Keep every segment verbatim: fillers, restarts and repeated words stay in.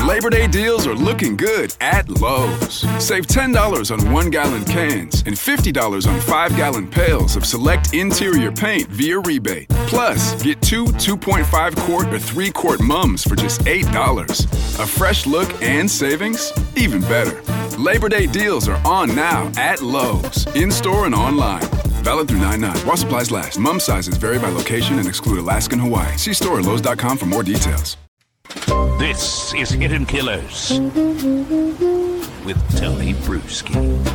Labor Day deals are looking good at Lowe's. Save ten dollars on one-gallon cans and fifty dollars on five-gallon pails of select interior paint via rebate. Plus, get two two point five quart or three quart mums for just eight dollars. A fresh look and savings? Even better. Labor Day deals are on now at Lowe's, in-store and online. Valid through nine nine. While supplies last. Mum sizes vary by location and exclude Alaska and Hawaii. See store at lowes dot com for more details. This is Hidden Killers with Tony Bruschi.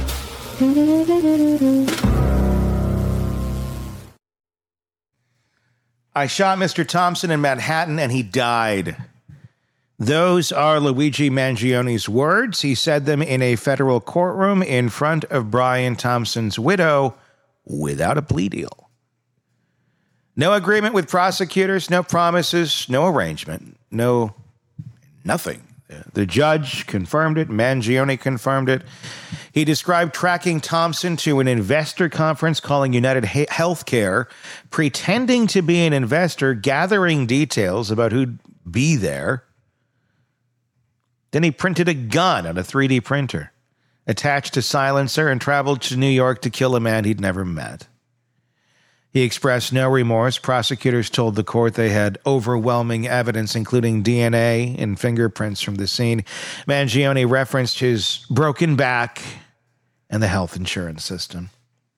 I shot Mister Thompson in Manhattan and he died. Those are Luigi Mangioni's words. He said them in a federal courtroom in front of Brian Thompson's widow without a plea deal. No agreement with prosecutors, no promises, no arrangement, no nothing. The judge confirmed it. Mangione confirmed it. He described tracking Thompson to an investor conference calling United Healthcare, pretending to be an investor, gathering details about who'd be there. Then he printed a gun on a three D printer, attached a silencer, and traveled to New York to kill a man he'd never met. He expressed no remorse. Prosecutors told the court they had overwhelming evidence, including D N A and fingerprints from the scene. Mangione referenced his broken back and the health insurance system.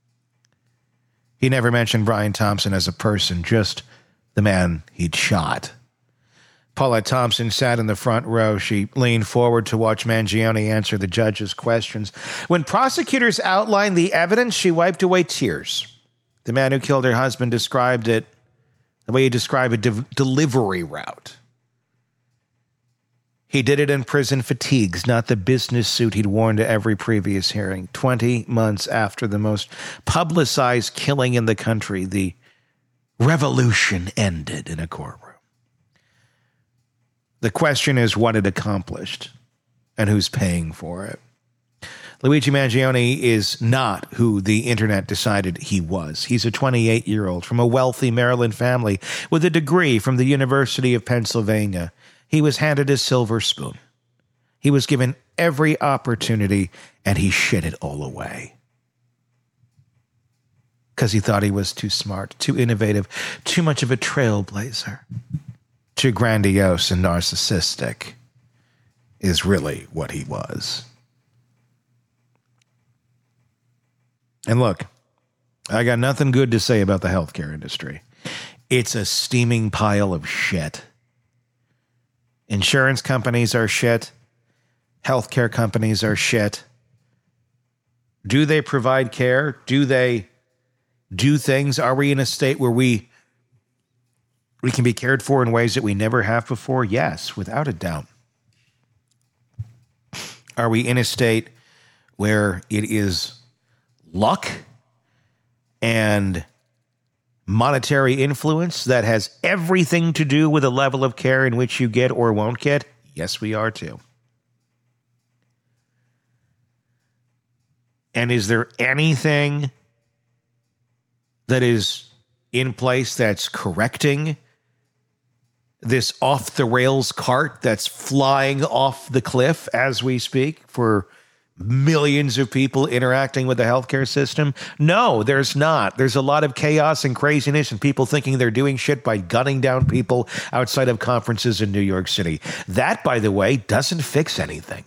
He never mentioned Brian Thompson as a person, just the man he'd shot. Paulette Thompson sat in the front row. She leaned forward to watch Mangione answer the judge's questions. When prosecutors outlined the evidence, she wiped away tears. The man who killed her husband described it the way you describe a de- delivery route. He did it in prison fatigues, not the business suit he'd worn to every previous hearing. Twenty months after the most publicized killing in the country, the revolution ended in a courtroom. The question is what it accomplished and who's paying for it. Luigi Mangione is not who the internet decided he was. He's a twenty-eight-year-old from a wealthy Maryland family with a degree from the University of Pennsylvania. He was handed a silver spoon. He was given every opportunity, and he shit it all away. Because he thought he was too smart, too innovative, too much of a trailblazer. Too grandiose and narcissistic is really what he was. And look, I got nothing good to say about the healthcare industry. It's a steaming pile of shit. Insurance companies are shit. Healthcare companies are shit. Do they provide care? Do they do things? Are we in a state where we we can be cared for in ways that we never have before? Yes, without a doubt. Are we in a state where it is luck and monetary influence that has everything to do with the level of care in which you get or won't get? Yes, we are too. And is there anything that is in place that's correcting this off-the-rails cart that's flying off the cliff as we speak for millions of people interacting with the healthcare system? No, there's not. There's a lot of chaos and craziness and people thinking they're doing shit by gunning down people outside of conferences in New York City. That, by the way, doesn't fix anything.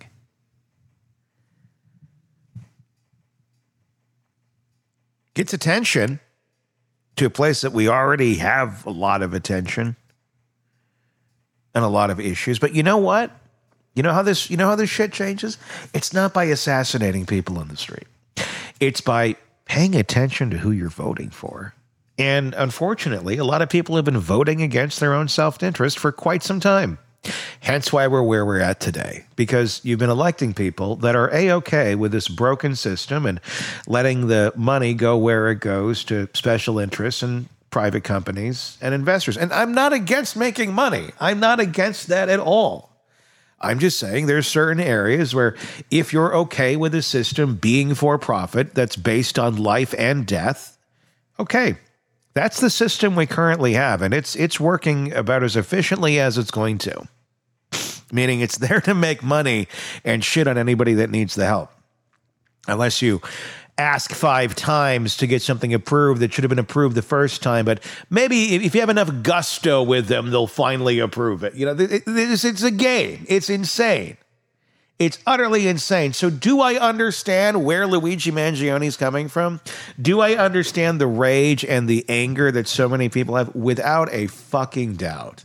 Gets attention to a place that we already have a lot of attention and a lot of issues. But you know what? You know how this, you know how this shit changes? It's not by assassinating people on the street. It's by paying attention to who you're voting for. And unfortunately, a lot of people have been voting against their own self-interest for quite some time. Hence why we're where we're at today. Because you've been electing people that are A-okay with this broken system and letting the money go where it goes to special interests and private companies and investors. And I'm not against making money. I'm not against that at all. I'm just saying there's certain areas where if you're okay with a system being for profit that's based on life and death, okay, that's the system we currently have, and it's it's working about as efficiently as it's going to. meaning it's there to make money and shit on anybody that needs the help. Unless you ask five times to get something approved that should have been approved the first time, but maybe if you have enough gusto with them, they'll finally approve it. You know, it's, it's a game. It's insane. It's utterly insane. So do I understand where Luigi Mangione is coming from? Do I understand the rage and the anger that so many people have? Without a fucking doubt.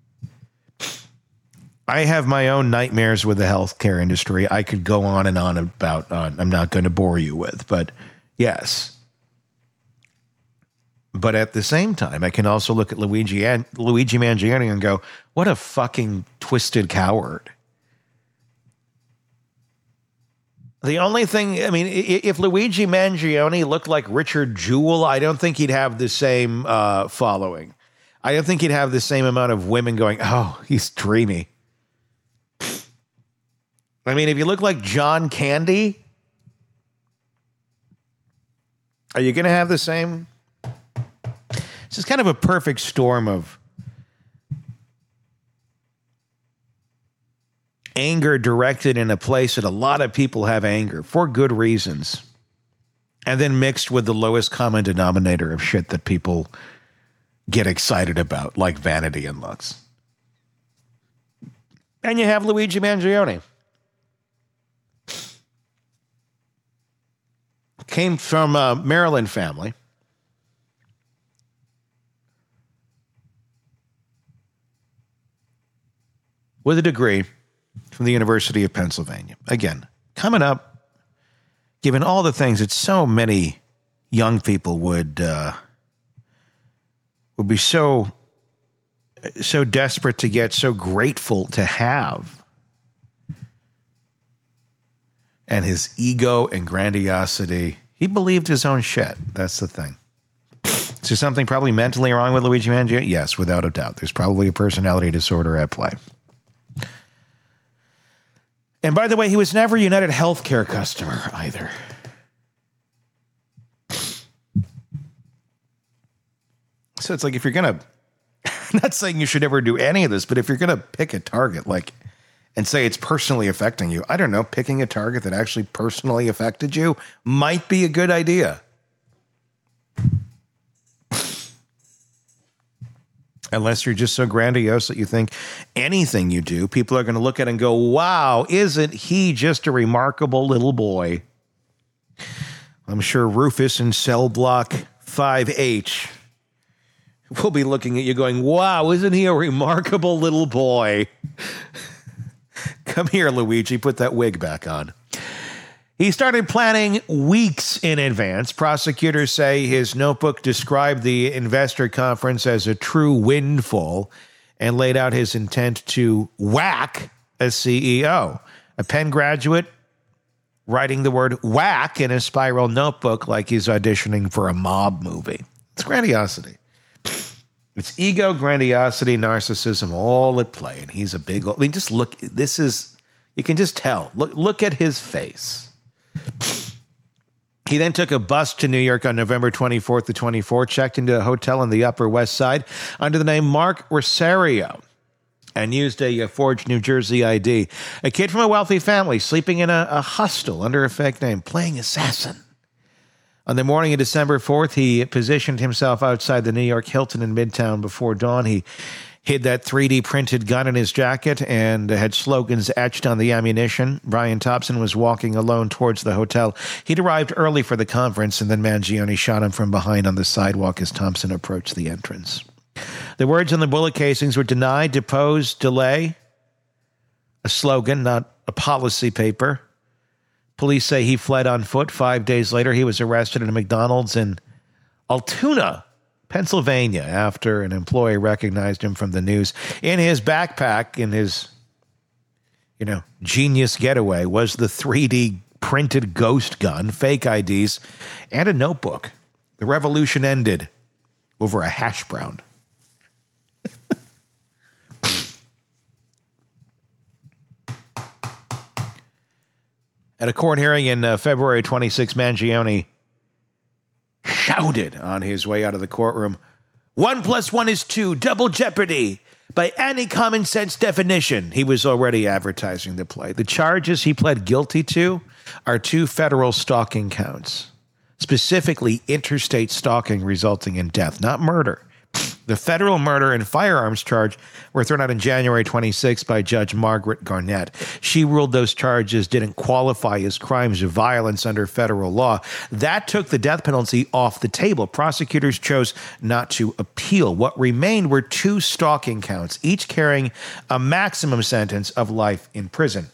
I have my own nightmares with the healthcare industry. I could go on and on about, uh, I'm not going to bore you with, but yes. But at the same time, I can also look at Luigi and Luigi Mangione and go, what a fucking twisted coward. The only thing, I mean, if Luigi Mangione looked like Richard Jewell, I don't think he'd have the same uh, following. I don't think he'd have the same amount of women going, oh, he's dreamy. I mean, if you look like John Candy, are you going to have the same? This is kind of a perfect storm of anger directed in a place that a lot of people have anger for good reasons. And then mixed with the lowest common denominator of shit that people get excited about, like vanity and looks. And you have Luigi Mangione. Came from a Maryland family. With a degree from the University of Pennsylvania. Again, coming up, given all the things that so many young people would uh, would be so so desperate to get, so grateful to have. And his ego and grandiosity, he believed his own shit. That's the thing. Is there something probably mentally wrong with Luigi Mangione? Yes, without a doubt. There's probably a personality disorder at play. And by the way, he was never a United Healthcare customer either. So it's like, if you're going to, I'm not saying you should ever do any of this, but if you're going to pick a target, like, and say it's personally affecting you, I don't know, picking a target that actually personally affected you might be a good idea. Unless you're just so grandiose that you think anything you do, people are going to look at it and go, wow, isn't he just a remarkable little boy? I'm sure Rufus in cell block five H will be looking at you going, wow, isn't he a remarkable little boy? Come here, Luigi, put that wig back on. He started planning weeks in advance. Prosecutors say his notebook described the investor conference as a true windfall and laid out his intent to whack a C E O. A Penn graduate writing the word whack in a spiral notebook like he's auditioning for a mob movie. It's grandiosity. It's ego, grandiosity, narcissism, all at play. And he's a big, I mean, just look, this is, you can just tell. Look, look at his face. He then took a bus to New York on November twenty-fourth to twenty-fourth, checked into a hotel on the Upper West Side under the name Mark Rosario, and used a, a forged New Jersey I D. A kid from a wealthy family sleeping in a, a hostel under a fake name, playing assassin. On the morning of December fourth, he positioned himself outside the New York Hilton in Midtown before dawn. He hid that three D printed gun in his jacket and had slogans etched on the ammunition. Brian Thompson was walking alone towards the hotel. He'd arrived early for the conference, and then Mangione shot him from behind on the sidewalk as Thompson approached the entrance. The words on the bullet casings were deny, depose, delay. A slogan, not a policy paper. Police say he fled on foot. Five days later, he was arrested at a McDonald's in Altoona, Pennsylvania, after an employee recognized him from the news. In his backpack, in his, you know, genius getaway, was the three D printed ghost gun, fake I Ds, and a notebook. The revolution ended over a hash brown. At a court hearing in uh, February twenty-sixth, Mangione shouted on his way out of the courtroom, "One plus one is two, double jeopardy. By any common sense definition, he was already advertising the play. The charges he pled guilty to are two federal stalking counts, specifically interstate stalking resulting in death, not murder. The federal murder and firearms charge were thrown out in January twenty-sixth by Judge Margaret Garnett. She ruled those charges didn't qualify as crimes of violence under federal law. That took the death penalty off the table. Prosecutors chose not to appeal. What remained were two stalking counts, each carrying a maximum sentence of life in prison.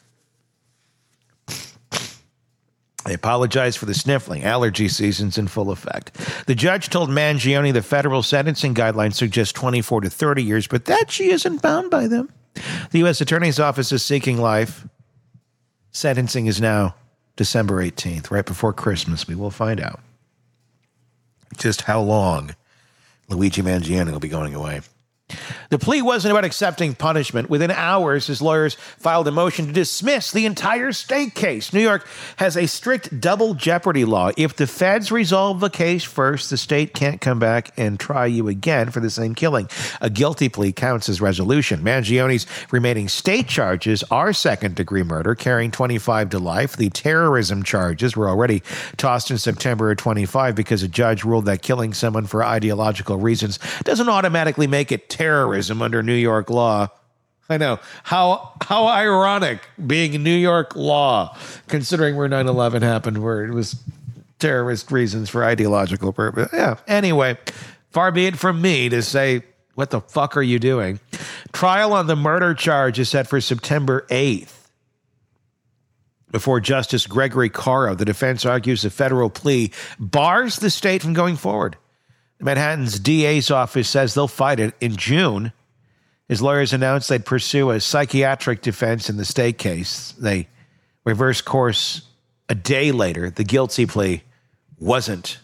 They apologized for the sniffling. Allergy season's in full effect. The judge told Mangione the federal sentencing guidelines suggest twenty-four to thirty years, but that she isn't bound by them. The U S Attorney's Office is seeking life. Sentencing is now December eighteenth, right before Christmas. We will find out just how long Luigi Mangione will be going away. The plea wasn't about accepting punishment. Within hours, his lawyers filed a motion to dismiss the entire state case. New York has a strict double jeopardy law. If the feds resolve the case first, the state can't come back and try you again for the same killing. A guilty plea counts as resolution. Mangione's remaining state charges are second-degree murder, carrying twenty-five to life. The terrorism charges were already tossed in September of twenty-five because a judge ruled that killing someone for ideological reasons doesn't automatically make it terrorism under New York law. I know. How how ironic being New York law, considering where nine eleven happened, where it was terrorist reasons for ideological purpose. Yeah. Anyway, far be it from me to say, what the fuck are you doing? Trial on the murder charge is set for September eighth. Before Justice Gregory Caro, the defense argues the federal plea bars the state from going forward. Manhattan's D A's office says they'll fight it in June. His lawyers announced they'd pursue a psychiatric defense in the state case. They reversed course a day later. The guilty plea wasn't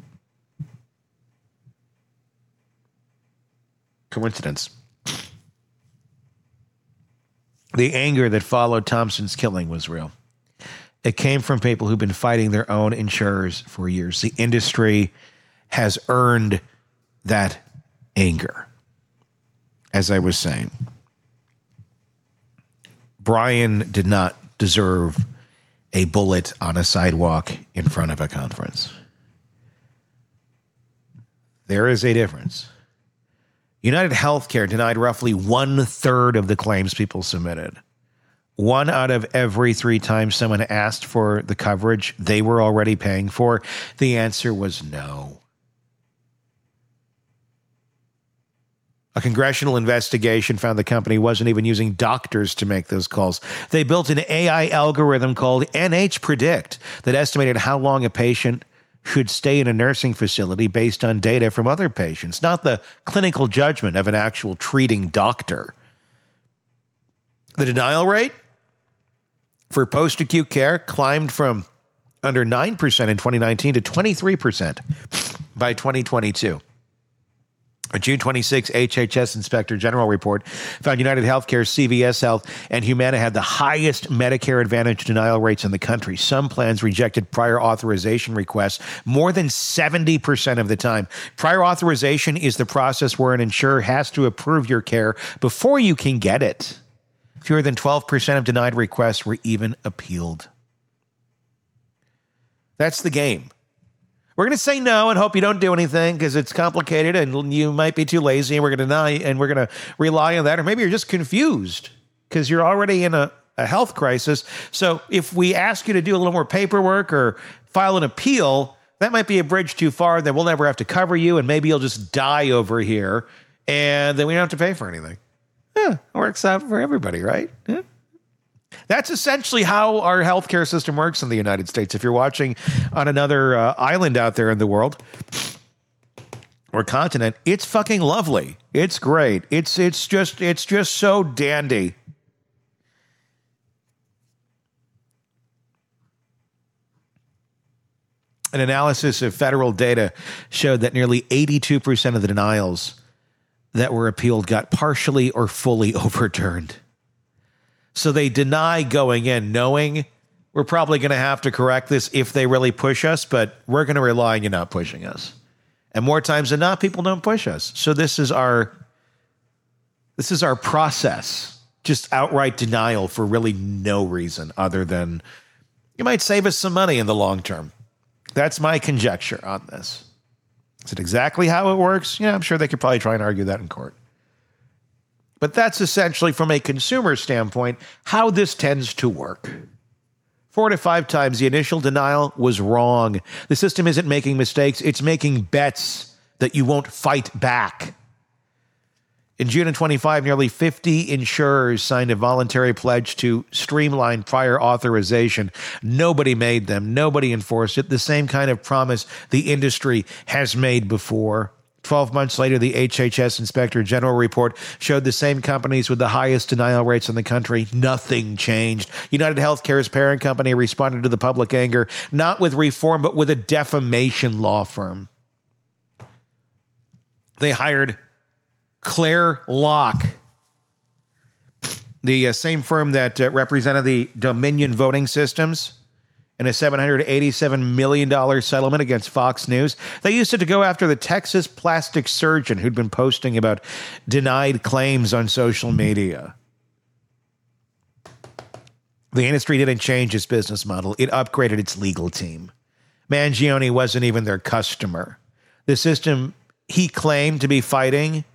coincidence. The anger that followed Thompson's killing was real. It came from people who've been fighting their own insurers for years. The industry has earned that anger. As I was saying, Brian did not deserve a bullet on a sidewalk in front of a conference. There is a difference. United Healthcare denied roughly one-third of the claims people submitted. One out of every three times someone asked for the coverage they were already paying for, the answer was no. A congressional investigation found the company wasn't even using doctors to make those calls. They built an A I algorithm called N H Predict that estimated how long a patient should stay in a nursing facility based on data from other patients, not the clinical judgment of an actual treating doctor. The denial rate for post-acute care climbed from under nine percent in twenty nineteen to twenty-three percent by twenty twenty-two. A June twenty-sixth H H S Inspector General report found United Healthcare, C V S Health, and Humana had the highest Medicare Advantage denial rates in the country. Some plans rejected prior authorization requests more than seventy percent of the time. Prior authorization is the process where an insurer has to approve your care before you can get it. Fewer than twelve percent of denied requests were even appealed. That's the game. We're going to say no and hope you don't do anything because it's complicated and you might be too lazy, and we're going to deny and we're going to rely on that. Or maybe you're just confused because you're already in a, a health crisis. So if we ask you to do a little more paperwork or file an appeal, that might be a bridge too far. Then we'll never have to cover you, and maybe you'll just die over here, and then we don't have to pay for anything. Yeah, it works out for everybody, right? Yeah. That's essentially how our healthcare system works in the United States. If you're watching on another uh, island out there in the world or continent, it's fucking lovely. It's great. It's it's just it's just so dandy. An analysis of federal data showed that nearly eighty-two percent of the denials that were appealed got partially or fully overturned. So they deny going in, knowing we're probably going to have to correct this if they really push us, but we're going to rely on you not pushing us. And more times than not, people don't push us. So this is our This is our process. Just outright denial for really no reason other than you might save us some money in the long term. That's my conjecture on this. Is it exactly how it works? Yeah, I'm sure they could probably try and argue that in court. But that's essentially, from a consumer standpoint, how this tends to work. Four to five times the initial denial was wrong. The system isn't making mistakes. It's making bets that you won't fight back. In June of twenty-five, nearly fifty insurers signed a voluntary pledge to streamline prior authorization. Nobody made them. Nobody enforced it. The same kind of promise the industry has made before. Twelve months later, the H H S Inspector General report showed the same companies with the highest denial rates in the country. Nothing changed. United Healthcare's parent company responded to the public anger, not with reform, but with a defamation law firm. They hired Claire Locke, the uh, same firm that uh, represented the Dominion voting systems in a seven hundred eighty-seven million dollars settlement against Fox News. They used it to go after the Texas plastic surgeon who'd been posting about denied claims on social media. The industry didn't change its business model. It upgraded its legal team. Mangione wasn't even their customer. The system he claimed to be fighting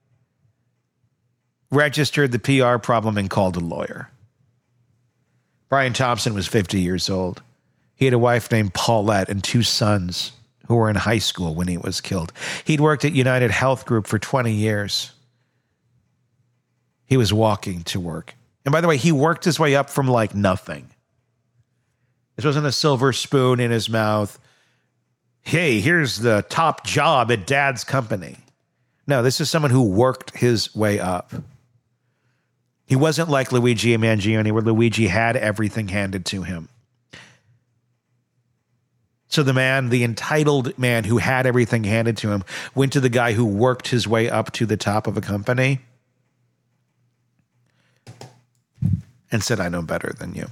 registered the P R problem and called a lawyer. Brian Thompson was fifty years old. He had a wife named Paulette and two sons who were in high school when he was killed. He'd worked at United Health Group for twenty years. He was walking to work. And by the way, he worked his way up from like nothing. This wasn't a silver spoon in his mouth. Hey, here's the top job at dad's company. No, this is someone who worked his way up. He wasn't like Luigi Mangione, where Luigi had everything handed to him. So the man, the entitled man who had everything handed to him, went to the guy who worked his way up to the top of a company and said, I know better than you.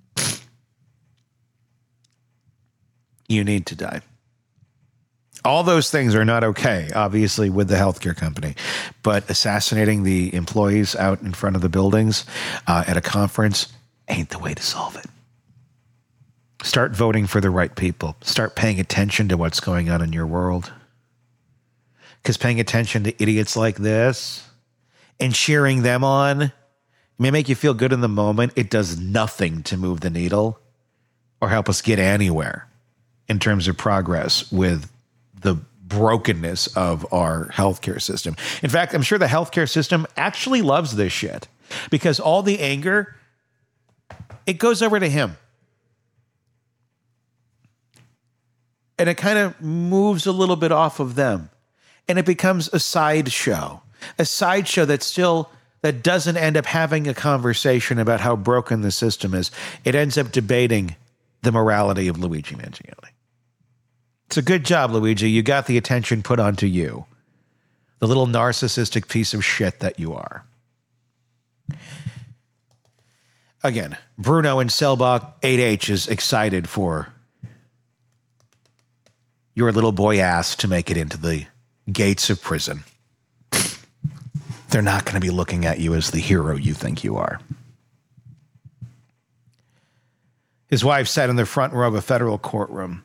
You need to die. All those things are not okay, obviously, with the healthcare company. But assassinating the employees out in front of the buildings uh, at a conference ain't the way to solve it. Start voting for the right people. Start paying attention to what's going on in your world. Because paying attention to idiots like this and cheering them on may make you feel good in the moment. It does nothing to move the needle or help us get anywhere in terms of progress with the brokenness of our healthcare system. In fact, I'm sure the healthcare system actually loves this shit because all the anger, it goes over to him. And it kind of moves a little bit off of them. And it becomes a sideshow, a sideshow that still, that doesn't end up having a conversation about how broken the system is. It ends up debating the morality of Luigi Mangione. It's a good job, Luigi. You got the attention put onto you. The little narcissistic piece of shit that you are. Again, Bruno and Selbach, eight H is excited for your little boy ass to make it into the gates of prison. They're not going to be looking at you as the hero you think you are. His wife sat in the front row of a federal courtroom.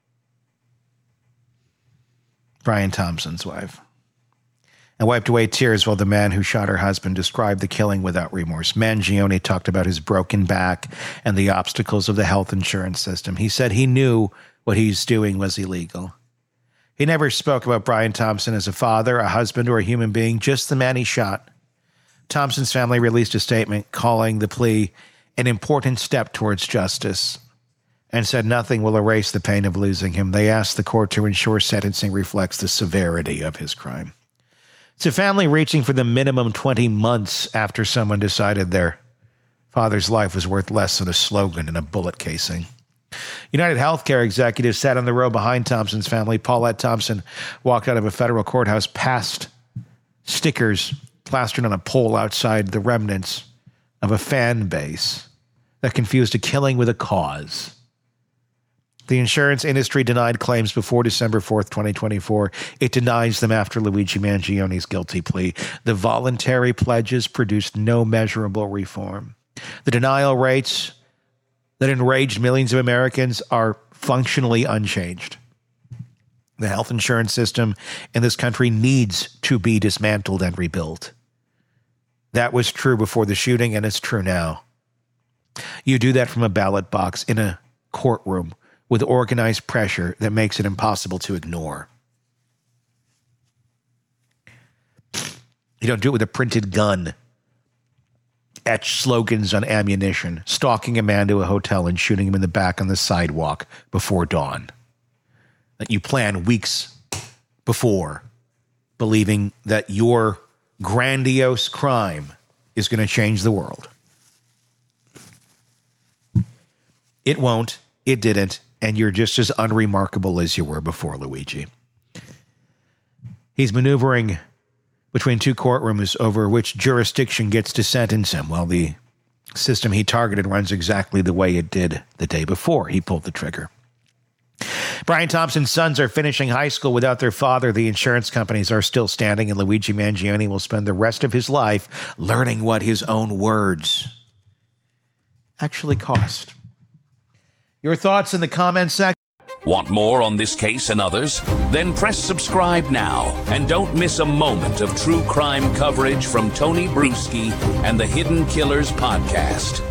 Brian Thompson's wife, and wiped away tears while the man who shot her husband described the killing without remorse. Mangione talked about his broken back and the obstacles of the health insurance system. He said he knew what he's doing was illegal. He never spoke about Brian Thompson as a father, a husband, or a human being, just the man he shot. Thompson's family released a statement calling the plea an important step towards justice, and said nothing will erase the pain of losing him. They asked the court to ensure sentencing reflects the severity of his crime. It's a family reaching for the minimum twenty months after someone decided their father's life was worth less than a slogan in a bullet casing. United Healthcare executives sat on the row behind Thompson's family. Paulette Thompson walked out of a federal courthouse past stickers plastered on a pole outside, the remnants of a fan base that confused a killing with a cause. The insurance industry denied claims before December fourth, twenty twenty-four. It denies them after Luigi Mangioni's guilty plea. The voluntary pledges produced no measurable reform. The denial rates that enraged millions of Americans are functionally unchanged. The health insurance system in this country needs to be dismantled and rebuilt. That was true before the shooting, and it's true now. You do that from a ballot box in a courtroom with organized pressure that makes it impossible to ignore. You don't do it with a printed gun, etch slogans on ammunition, stalking a man to a hotel and shooting him in the back on the sidewalk before dawn. That you plan weeks before, believing that your grandiose crime is going to change the world. It won't. It didn't. And you're just as unremarkable as you were before, Luigi. He's maneuvering between two courtrooms over which jurisdiction gets to sentence him, while the system he targeted runs exactly the way it did the day before he pulled the trigger. Brian Thompson's sons are finishing high school without their father. The insurance companies are still standing, and Luigi Mangioni will spend the rest of his life learning what his own words actually cost. Your thoughts in the comments section. Want more on this case and others? Then press subscribe now and don't miss a moment of true crime coverage from Tony Bruschi and the Hidden Killers podcast.